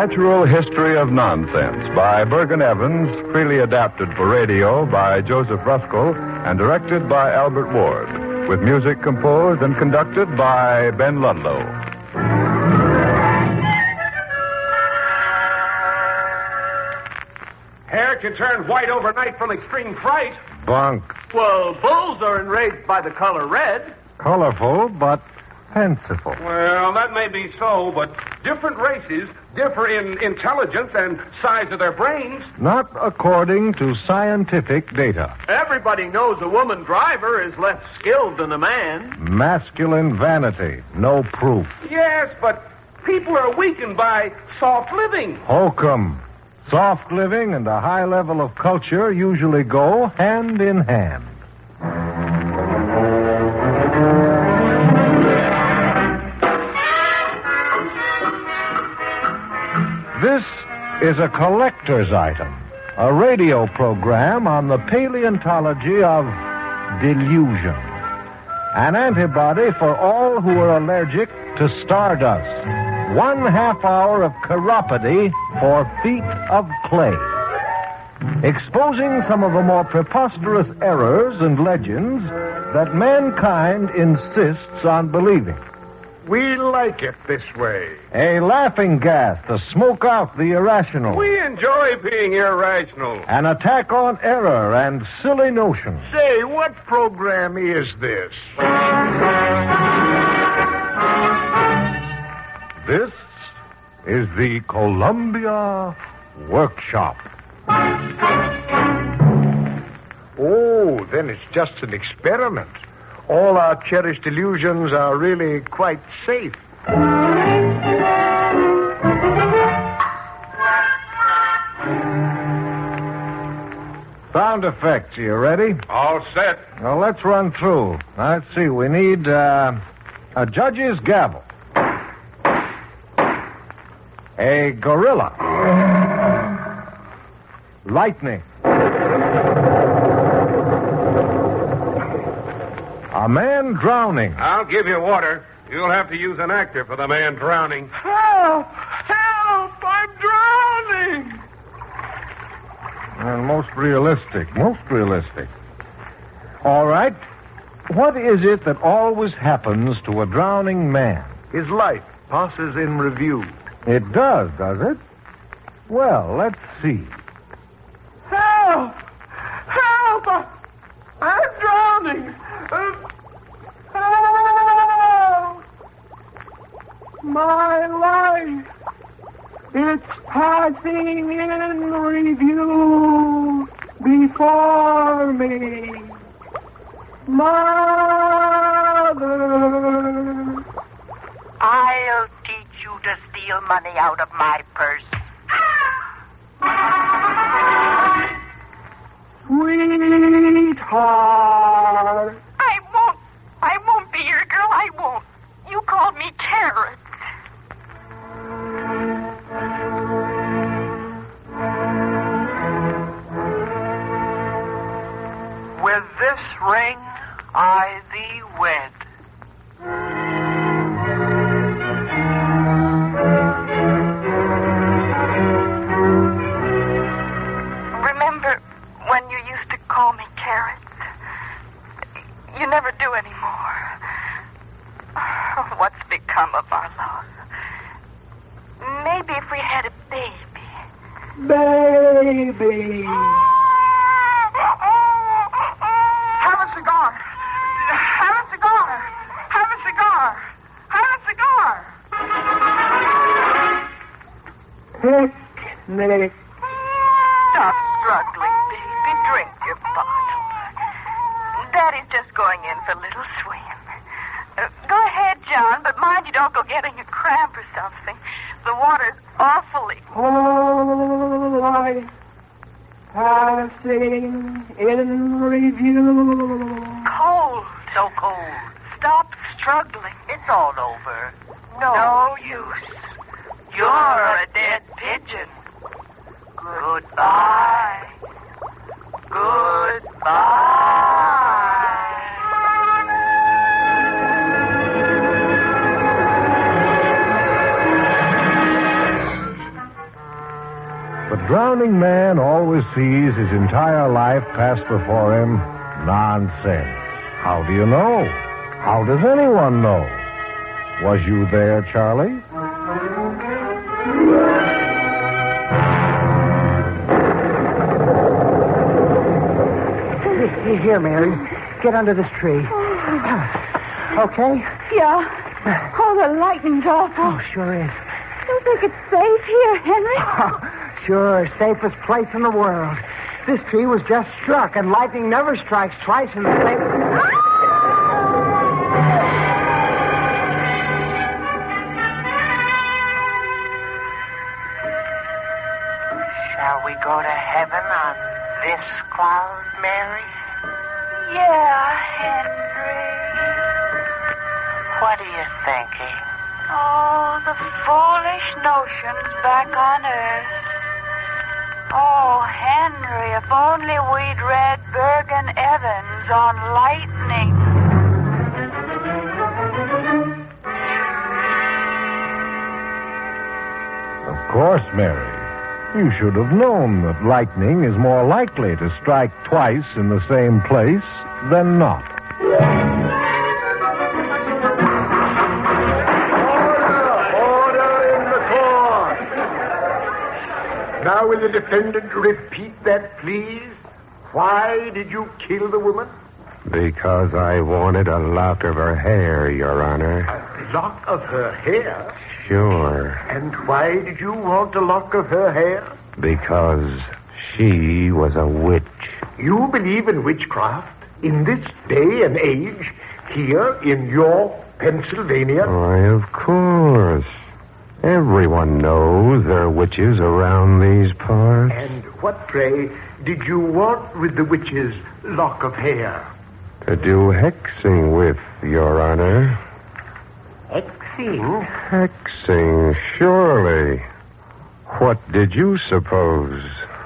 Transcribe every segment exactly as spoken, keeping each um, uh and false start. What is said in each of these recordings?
Natural History of Nonsense by Bergen Evans, freely adapted for radio by Joseph Ruskell and directed by Albert Ward, with music composed and conducted by Ben Ludlow. Hair can turn white overnight from extreme fright. Bunk. Well, bulls are enraged by the color red. Colorful, but fanciful. Well, that may be so, but different races differ in intelligence and size of their brains. Not according to scientific data. Everybody knows a woman driver is less skilled than a man. Masculine vanity, no proof. Yes, but people are weakened by soft living. Hokum. Soft living and a high level of culture usually go hand in hand. This is a collector's item, a radio program on the paleontology of delusion. An antibody for all who are allergic to stardust. One half hour of chiropody for feet of clay. Exposing some of the more preposterous errors and legends that mankind insists on believing. We like it this way. A laughing gas to smoke out the irrational. We enjoy being irrational. An attack on error and silly notions. Say, what program is this? This is the Columbia Workshop. Oh, then it's just an experiment. All our cherished illusions are really quite safe. Sound effects, you ready? All set. Well, let's run through. Let's see, we need uh, a judge's gavel. A gorilla. Lightning. A man drowning. I'll give you water. You'll have to use an actor for the man drowning. Help! Help! I'm drowning! And most realistic, most realistic. All right. What is it that always happens to a drowning man? His life passes in review. It does, does it? Well, let's see. Help! Help! I- I'm drowning! Uh, help! My life, it's passing in review before me. Mother! I'll teach you to steal money out of my purse. Sweetheart. I won't. I won't be your girl. I won't. You called me Carrot. With this ring, I thee wed. Remember when you used to call me Carrot? You never do anymore. Oh, what's become of our love? Maybe if we had a baby. Baby. Have a cigar. Have a cigar. Have a cigar. Have a cigar. Picnic. Stop struggling, baby. Drink your bottle. Daddy's just going in for a little swim. Uh, go ahead, John, but mind you don't go getting a cramp or something. The water's awfully... Oh, life passing in review. Cold. So cold. Stop struggling. It's all over. No, no use. You're a dead pigeon. Goodbye. Goodbye. drowning man always sees his entire life pass before him. Nonsense. How do you know? How does anyone know? Was you there, Charlie? Here, Mary. Get under this tree. Okay? Yeah. Oh, the lightning's awful. Oh, sure is. You think it's safe here, Henry? Oh, sure, safest place in the world. This tree was just struck, and lightning never strikes twice in the same... Shall we go to heaven on this cloud, Mary? Yeah, Henry. What are you thinking? Oh, the foolish notions back on Earth. Oh, Henry, if only we'd read Bergen Evans on lightning. Of course, Mary. You should have known that lightning is more likely to strike twice in the same place than not. Now, will the defendant repeat that, please? Why did you kill the woman? Because I wanted a lock of her hair, Your Honor. A lock of her hair? Sure. And why did you want a lock of her hair? Because she was a witch. You believe in witchcraft in this day and age, here in your Pennsylvania? Why, of course. Everyone knows there are witches around these parts. And what, pray, did you want with the witch's lock of hair? To do hexing with, Your Honor. Hexing? Hexing, surely. What did you suppose?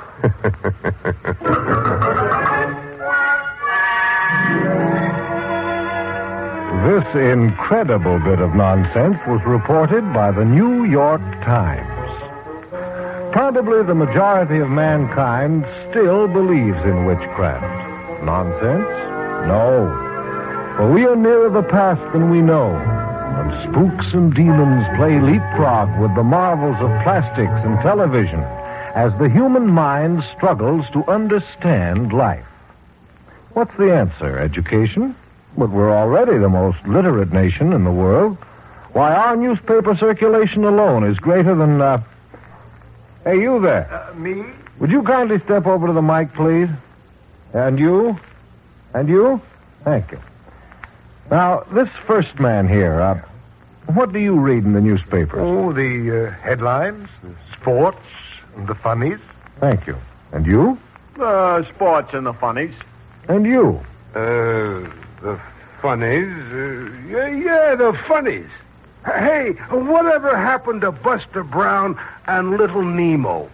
This incredible bit of nonsense was reported by the New York Times. Probably the majority of mankind still believes in witchcraft. Nonsense? No. For we are nearer the past than we know, and spooks and demons play leapfrog with the marvels of plastics and television as the human mind struggles to understand life. What's the answer? Education? But we're already the most literate nation in the world. Why, our newspaper circulation alone is greater than, uh... Hey, you there. Uh, me? Would you kindly step over to the mic, please? And you? And you? Thank you. Now, this first man here, uh, what do you read in the newspapers? Oh, the uh, headlines, the sports, and the funnies. Thank you. And you? Uh, sports and the funnies. And you? Uh... The funnies? Uh, yeah, yeah, the funnies. Hey, whatever happened to Buster Brown and Little Nemo?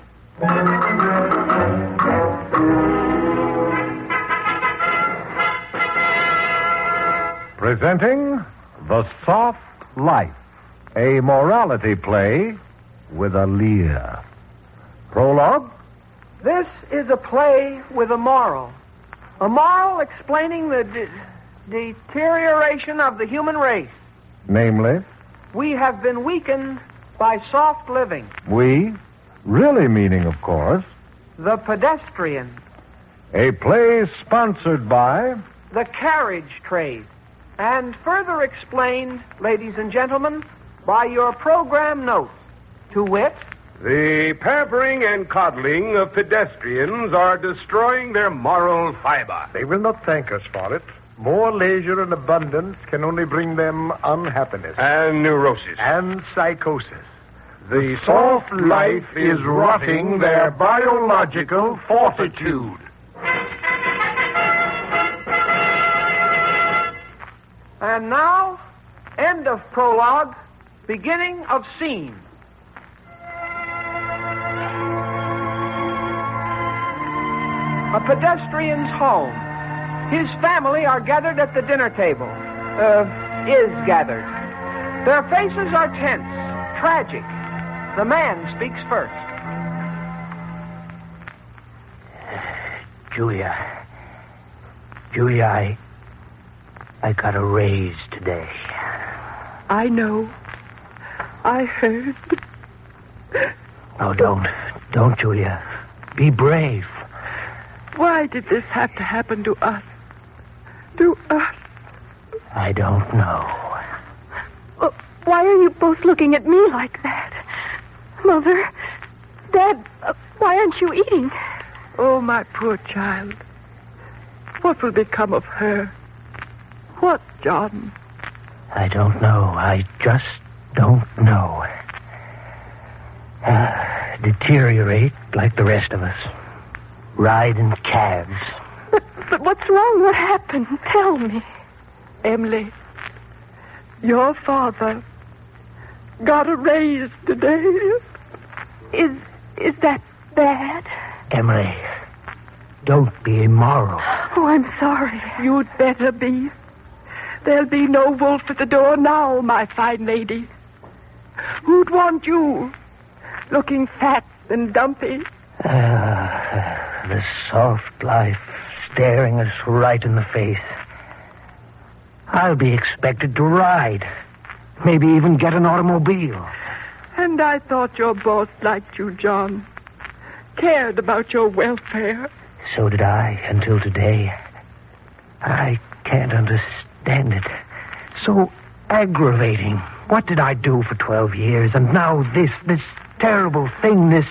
Presenting The Soft Life, a morality play with a leer. Prologue? This is a play with a moral. A moral explaining the de- deterioration of the human race. Namely? We have been weakened by soft living. We? Really meaning, of course, The pedestrian. a play sponsored by... The carriage trade. And further explained, ladies and gentlemen, by your program note. To wit... The pampering and coddling of pedestrians are destroying their moral fiber. They will not thank us for it. More leisure and abundance can only bring them unhappiness. And neurosis. And psychosis. The soft life is rotting their biological fortitude. And now, end of prologue, beginning of scene. A pedestrian's home. His family are gathered at the dinner table. Uh, is gathered. Their faces are tense, tragic. The man speaks first. Julia. Julia, I... I got a raise today. I know. I heard. Oh, don't. Don't, Julia. Be brave. Why did this have to happen to us? To us? I don't know. Uh, why are you both looking at me like that? Mother, Dad, uh, why aren't you eating? Oh, my poor child. What will become of her? What, John? I don't know. I just don't know. Uh, deteriorate like the rest of us. Ride in cabs. But, but what's wrong? What happened? Tell me. Emily, your father got a raise today. Is is that bad? Emily, don't be immoral. Oh, I'm sorry. You'd better be. There'll be no wolf at the door now, my fine lady. Who'd want you? Looking fat and dumpy. Uh, the soft life staring us right in the face. I'll be expected to ride. Maybe even get an automobile. And I thought your boss liked you, John. Cared about your welfare. So did I, until today. I can't understand it. So aggravating. What did I do for twelve years? And now this, this terrible thing, this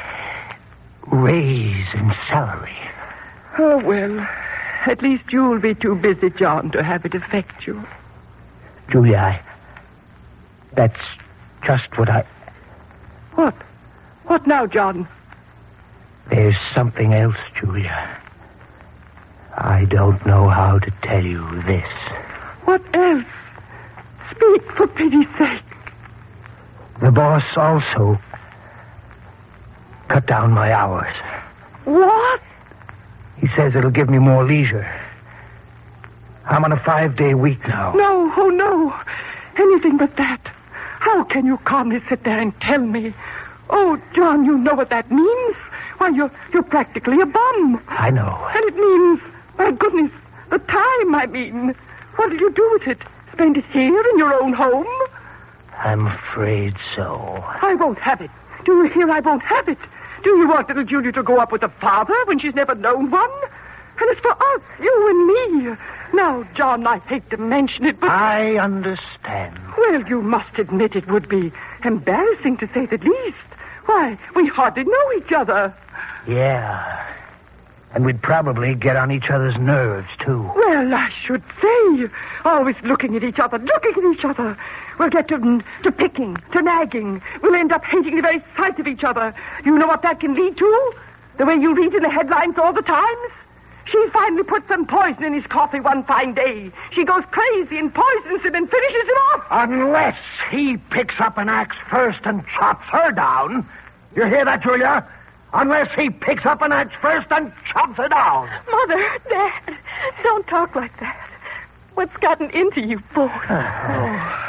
raise in salary. Oh, well, at least you'll be too busy, John, to have it affect you. Julia, I, that's just what I... What? What now, John? There's something else, Julia. I don't know how to tell you this. What else? Speak, for pity's sake. The boss also cut down my hours. What? He says it'll give me more leisure. I'm on a five-day week now. No, oh no. Anything but that. How can you calmly sit there and tell me? Oh, John, you know what that means. Why, you're, you're practically a bum. I know. And it means, my goodness, the time, I mean. What'll you do with it? Spend it here in your own home? I'm afraid so. I won't have it. Do you hear? I won't have it. Do you want little Julia to go up with a father when she's never known one? And it's for us, you and me. Now, John, I hate to mention it, but... I understand. Well, you must admit it would be embarrassing, to say the least. Why, we hardly know each other. Yeah. And we'd probably get on each other's nerves, too. Well, I should say. Always looking at each other, looking at each other. We'll get to, to picking, to nagging. We'll end up hating the very sight of each other. You know what that can lead to? The way you read in the headlines all the times? She finally puts some poison in his coffee one fine day. She goes crazy and poisons him and finishes him off. Unless he picks up an axe first and chops her down. You hear that, Julia? Unless he picks up an axe first and chops her down. Mother, Dad, don't talk like that. What's gotten into you both? Oh,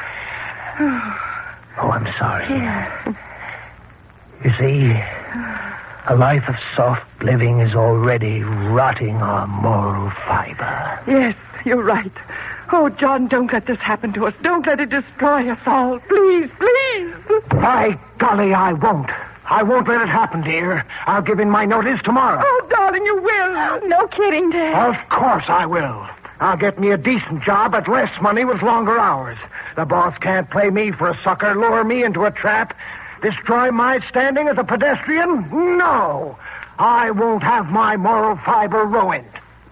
oh I'm sorry. You see, a life of soft living is already rotting our moral fiber. Yes, you're right. Oh, John, don't let this happen to us. Don't let it destroy us all. Please, please. By golly, I won't. I won't let it happen, dear. I'll give in my notice tomorrow. Oh, darling, you will. No kidding, Dad. Of course I will. I'll get me a decent job at less money with longer hours. The boss can't play me for a sucker, lure me into a trap, destroy my standing as a pedestrian? No. I won't have my moral fiber ruined.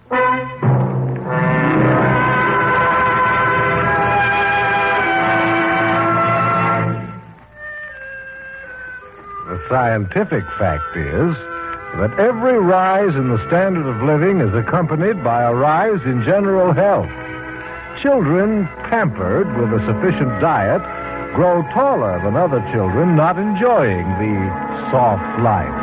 The scientific fact is that every rise in the standard of living is accompanied by a rise in general health. Children pampered with a sufficient diet grow taller than other children not enjoying the soft life.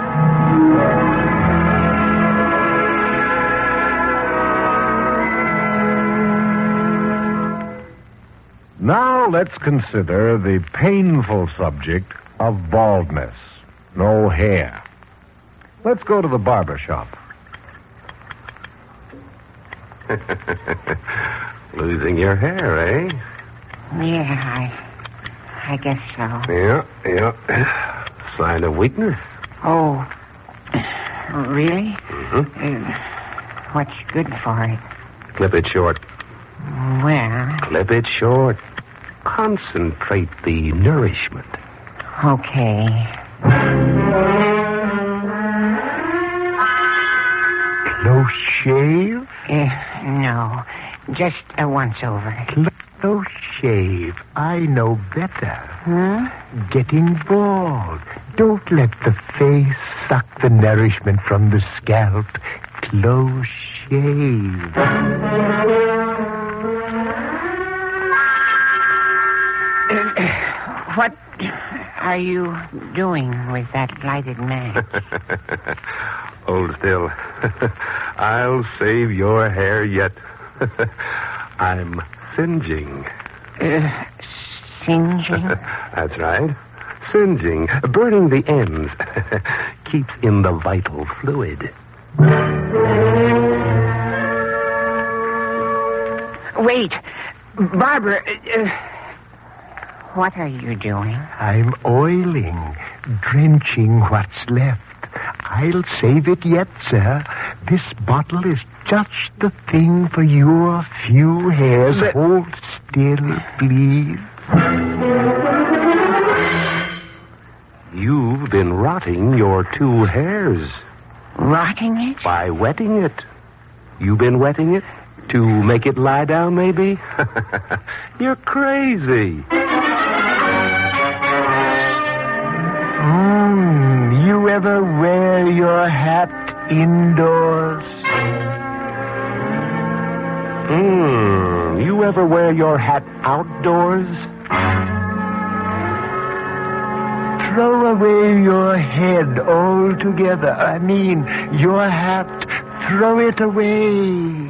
Now let's consider the painful subject of baldness. No hair. Let's go to the barber shop. Losing your hair, eh? Yeah, I, I guess so. Yeah, yeah. Sign of weakness. Oh, really? Mm-hmm. Uh, what's good for it? Clip it short. Well... Clip it short. Concentrate the nourishment. Okay. Close shave? Uh, no, just a once-over. Close shave. I know better. Huh? Getting bald. Don't let the face suck the nourishment from the scalp. Close shave. What are you doing with that lighted match? Hold still. I'll save your hair yet. I'm singeing. Uh, singeing? That's right. Singeing. Burning the ends. Keeps in the vital fluid. Wait. Barbara... Uh, what are you doing? I'm oiling, drenching what's left. I'll save it yet, sir. This bottle is just the thing for your few hairs. But... Hold still, please. You've been rotting your two hairs. Rotting it? By wetting it. You've been wetting it? To make it lie down, maybe? You're crazy. Mm, you ever wear your hat indoors? Hmm, you ever wear your hat outdoors? Throw away your head altogether. I mean, your hat. Throw it away.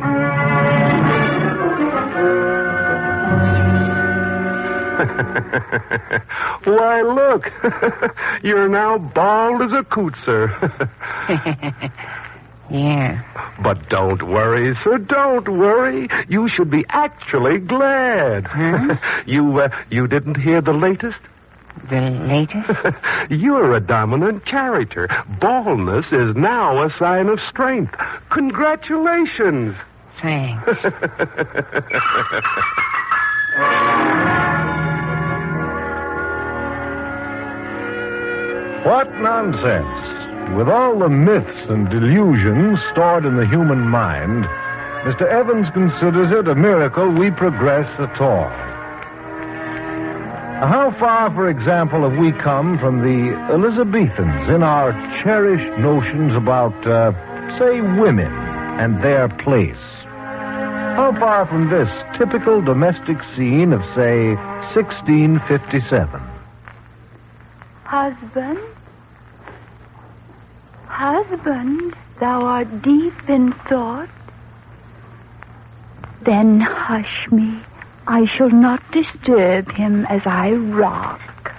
Why, look. You're now bald as a cootser. Yeah. But don't worry, sir. Don't worry. You should be actually glad. Huh? you, uh, you didn't hear the latest? The latest? You're a dominant character. Baldness is now a sign of strength. Congratulations. Thanks. What nonsense. With all the myths and delusions stored in the human mind, Mister Evans considers it a miracle we progress at all. How far, for example, have we come from the Elizabethans in our cherished notions about, uh, say, women and their place? How far from this typical domestic scene of, say, sixteen fifty-seven? Husband? Husband, thou art deep in thought. Then hush me. I shall not disturb him as I rock.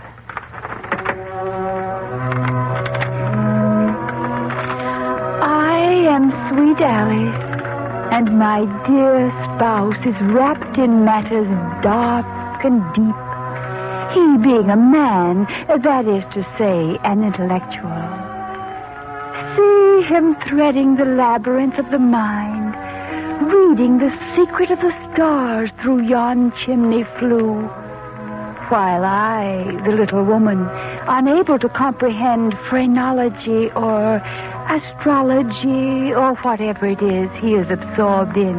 I am sweet Alice, and my dear spouse is wrapped in matters dark and deep. He being a man, that is to say, an intellectual. See him threading the labyrinth of the mind, reading the secret of the stars through yon chimney flue, while I, the little woman, unable to comprehend phrenology or astrology or whatever it is he is absorbed in,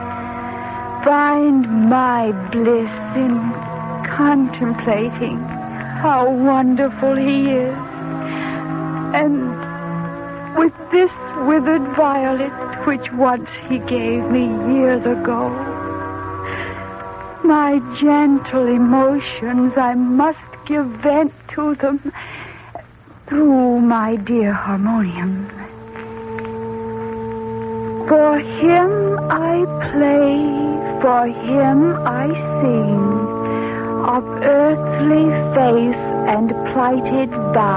find my bliss in contemplating how wonderful he is. And with this withered violet which once he gave me years ago, my gentle emotions, I must give vent to them through my dear harmonium. For him I play, for him I sing, of earthly face and plighted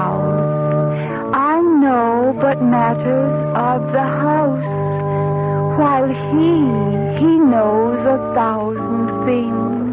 vows. I know but matters of the house, while he, he knows a thousand things.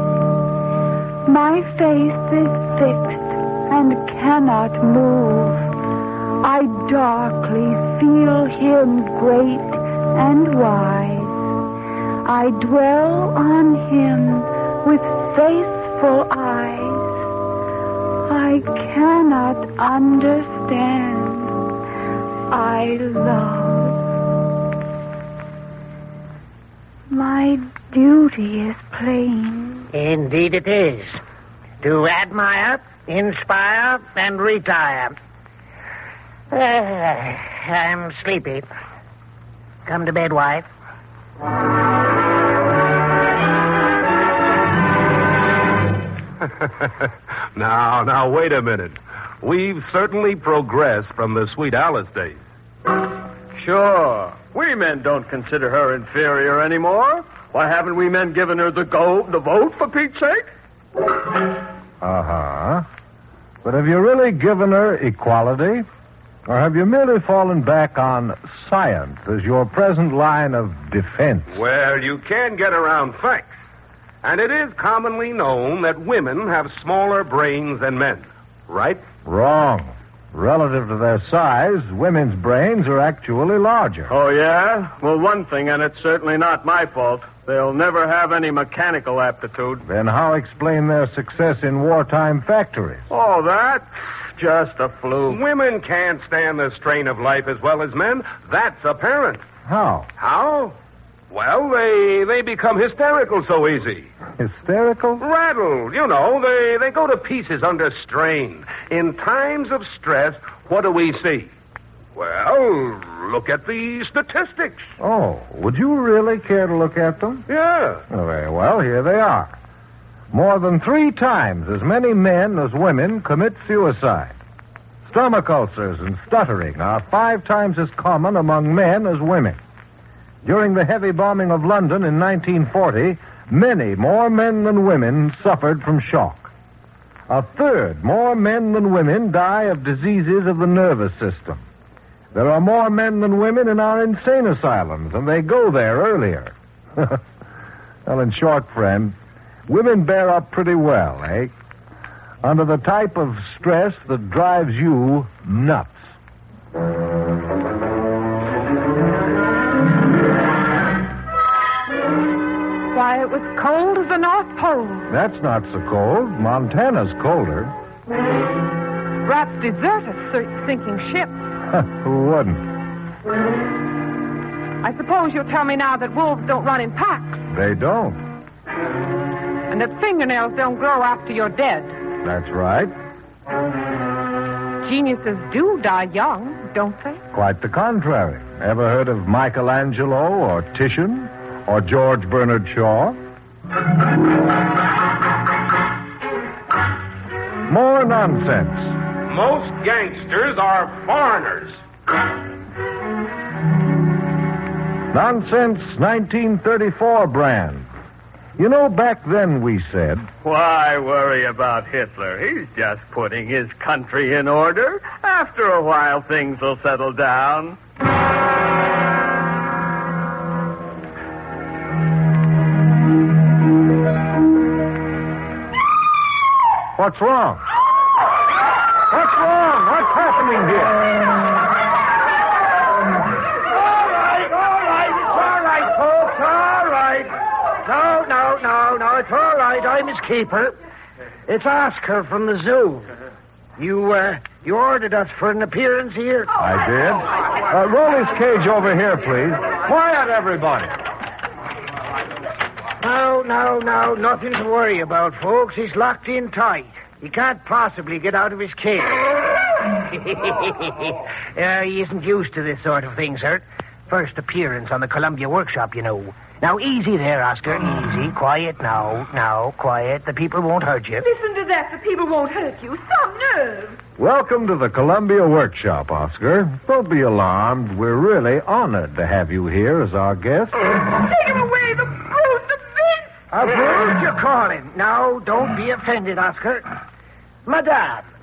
My faith is fixed and cannot move. I darkly feel him great and wise. I dwell on him with faithful eyes. I cannot understand. I love. My duty is plain. Indeed it is. To admire, inspire, and retire. Uh, I'm sleepy. Come to bed, wife. Now, now, wait a minute. We've certainly progressed from the Sweet Alice days. Sure. We men don't consider her inferior anymore. Why haven't we men given her the go, the vote, for Pete's sake? Uh-huh. But have you really given her equality? Or have you merely fallen back on science as your present line of defense? Well, you can get around facts. And it is commonly known that women have smaller brains than men, right? Wrong. Relative to their size, women's brains are actually larger. Oh, yeah? Well, one thing, and it's certainly not my fault. They'll never have any mechanical aptitude. Then how explain their success in wartime factories? Oh, that? Just a fluke. Women can't stand the strain of life as well as men. That's apparent. How? How? Well, they they become hysterical so easy. Hysterical? Rattled. You know, they, they go to pieces under strain. In times of stress, what do we see? Well, look at the statistics. Oh, would you really care to look at them? Yeah. Oh, very well, here they are. More than three times as many men as women commit suicide. Stomach ulcers and stuttering are five times as common among men as women. During the heavy bombing of London in nineteen forty, many more men than women suffered from shock. A third more men than women die of diseases of the nervous system. There are more men than women in our insane asylums, and they go there earlier. Well, in short, friend, women bear up pretty well, eh? Under the type of stress that drives you nuts. Why, it was cold as the North Pole. That's not so cold. Montana's colder. Rats deserted a sinking ship. Who wouldn't? I suppose you'll tell me now that wolves don't run in packs. They don't. And that fingernails don't grow after you're dead. That's right. Geniuses do die young, don't they? Quite the contrary. Ever heard of Michelangelo or Titian or George Bernard Shaw? More nonsense. Most gangsters are foreigners. Nonsense nineteen thirty-four brand. You know, back then we said... Why worry about Hitler? He's just putting his country in order. After a while, things will settle down. What's wrong? What's wrong? What's happening here? All right, all right. It's all right, folks. All right. No, no, no, no. It's all right. I'm his keeper. It's Oscar from the zoo. You, uh, you ordered us for an appearance here? I did. Uh, roll his cage over here, please. Quiet, everybody. No, no, no. Nothing to worry about, folks. He's locked in tight. He can't possibly get out of his cage. uh, he isn't used to this sort of thing, sir. First appearance on the Columbia Workshop, you know. Now, easy there, Oscar. Easy. Quiet now. Now, quiet. The people won't hurt you. Listen to that. The people won't hurt you. Some nerve. Welcome to the Columbia Workshop, Oscar. Don't be alarmed. We're really honored to have you here as our guest. Take him away, the brute, the beast. A brute, you call him. Now, don't be offended, Oscar. Madame,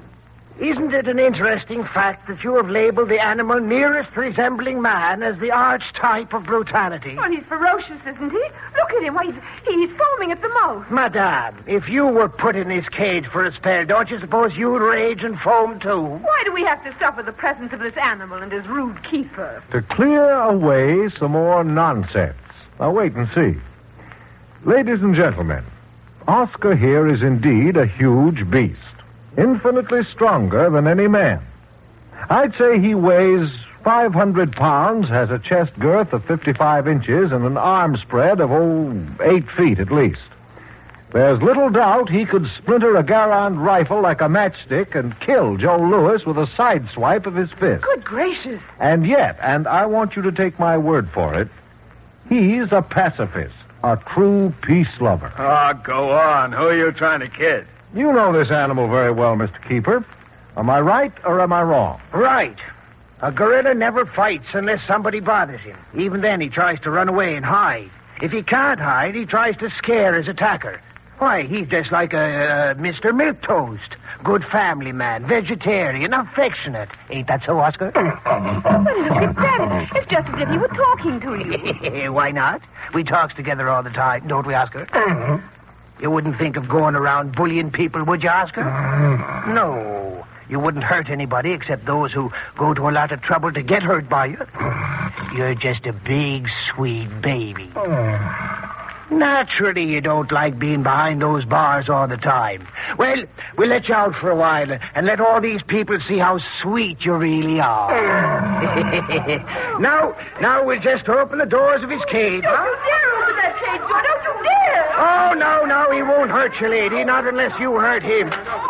Isn't it an interesting fact that you have labeled the animal nearest resembling man as the archetype of brutality? Well, he's ferocious, isn't he? Look at him. Why, he's, he's foaming at the mouth. Madame, if you were put in this cage for a spell, don't you suppose you'd rage and foam too? Why do we have to suffer the presence of this animal and his rude keeper? To clear away some more nonsense. Now, wait and see. Ladies and gentlemen, Oscar here is indeed a huge beast. Infinitely stronger than any man. I'd say he weighs five hundred pounds, has a chest girth of fifty-five inches, and an arm spread of, oh, eight feet at least. There's little doubt he could splinter a Garand rifle like a matchstick and kill Joe Louis with a side swipe of his fist. Good gracious. And yet, and I want you to take my word for it, he's a pacifist, a true peace lover. Oh, go on. Who are you trying to kid? You know this animal very well, Mister Keeper. Am I right or am I wrong? Right. A gorilla never fights unless somebody bothers him. Even then, he tries to run away and hide. If he can't hide, he tries to scare his attacker. Why, he's just like a uh, Mister Milquetoast. Good family man, vegetarian, affectionate. Ain't that so, Oscar? Well, look at that. It's just as if he were talking to you. Why not? We talks together all the time, don't we, Oscar? Mm-hmm. You wouldn't think of going around bullying people, would you, Oscar? Mm. No. You wouldn't hurt anybody except those who go to a lot of trouble to get hurt by you. Mm. You're just a big, sweet baby. Mm. Naturally, you don't like being behind those bars all the time. Well, we'll let you out for a while and let all these people see how sweet you really are. Mm. now, now we'll just open the doors of his cage. Don't you dare open that cage door. Don't you dare. Oh, no, no, he won't hurt you, lady, not unless you hurt him.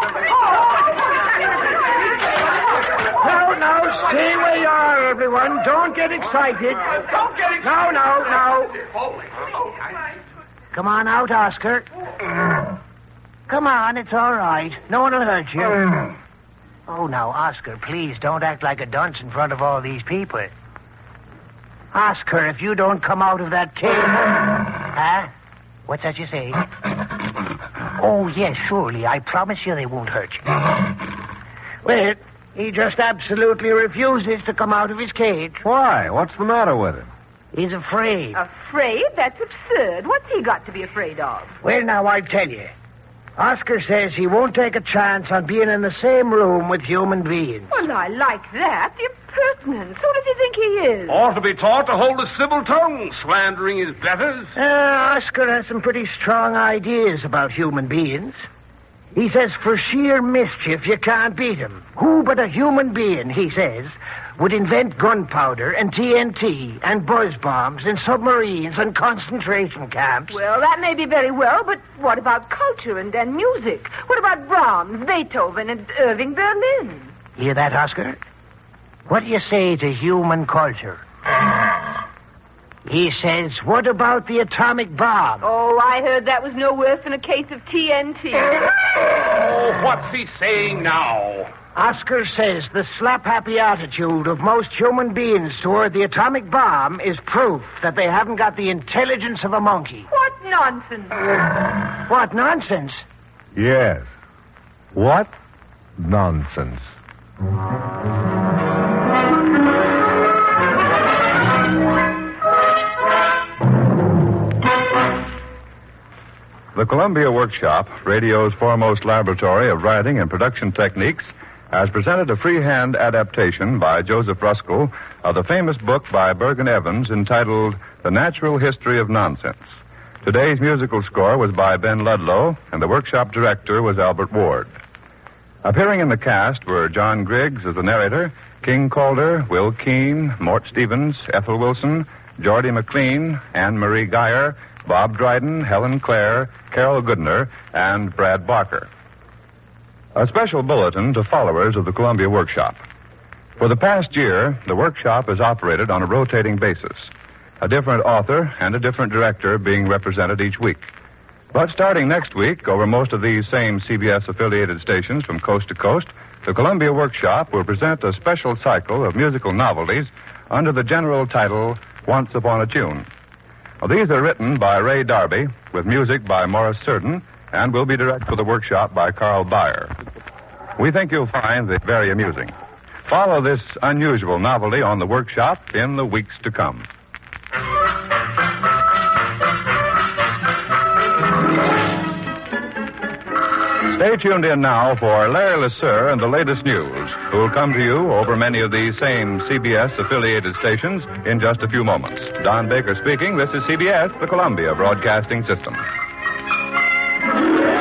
Now, now, stay where you are, everyone. Don't get excited. Don't get excited. No, no, no. Come on out, Oscar. Come on, it's all right. No one will hurt you. Oh, now, Oscar, please don't act like a dunce in front of all these people. Oscar, if you don't come out of that cave... Huh? What's that you say? Oh, yes, surely. I promise you they won't hurt you. Well, he just absolutely refuses to come out of his cage. Why? What's the matter with him? He's afraid. Afraid? That's absurd. What's he got to be afraid of? Well, now, I'll tell you. Oscar says he won't take a chance on being in the same room with human beings. Well, I like that. The impertinence. Who does he think he is? Ought to be taught to hold a civil tongue, slandering his betters. Uh, Oscar has some pretty strong ideas about human beings. He says for sheer mischief you can't beat him. Who but a human being, he says, would invent gunpowder and T N T and buzz bombs and submarines and concentration camps? Well, that may be very well, but what about culture and, and music? What about Brahms, Beethoven, and Irving Berlin? Hear that, Oscar? What do you say to human culture? He says, what about the atomic bomb? Oh, I heard that was no worse than a case of T N T. Oh, what's he saying now? Oscar says the slap-happy attitude of most human beings toward the atomic bomb is proof that they haven't got the intelligence of a monkey. What nonsense. What nonsense? Yes. What nonsense. The Columbia Workshop, radio's foremost laboratory of writing and production techniques, has presented a freehand adaptation by Joseph Ruskell of the famous book by Bergen Evans entitled The Natural History of Nonsense. Today's musical score was by Ben Ludlow, and the workshop director was Albert Ward. Appearing in the cast were John Griggs as the narrator, King Calder, Will Keene, Mort Stevens, Ethel Wilson, Geordie McLean, Anne Marie Geyer, Bob Dryden, Helen Clare, Carol Goodner, and Brad Barker. A special bulletin to followers of the Columbia Workshop. For the past year, the workshop has operated on a rotating basis, a different author and a different director being represented each week. But starting next week, over most of these same C B S-affiliated stations from coast to coast, the Columbia Workshop will present a special cycle of musical novelties under the general title, Once Upon a Tune. Well, these are written by Ray Darby, with music by Morris Surden, and will be directed for the workshop by Carl Bayer. We think you'll find it very amusing. Follow this unusual novelty on the workshop in the weeks to come. Stay tuned in now for Larry LeSueur and the latest news, who will come to you over many of these same C B S-affiliated stations in just a few moments. Don Baker speaking. This is C B S, the Columbia Broadcasting System.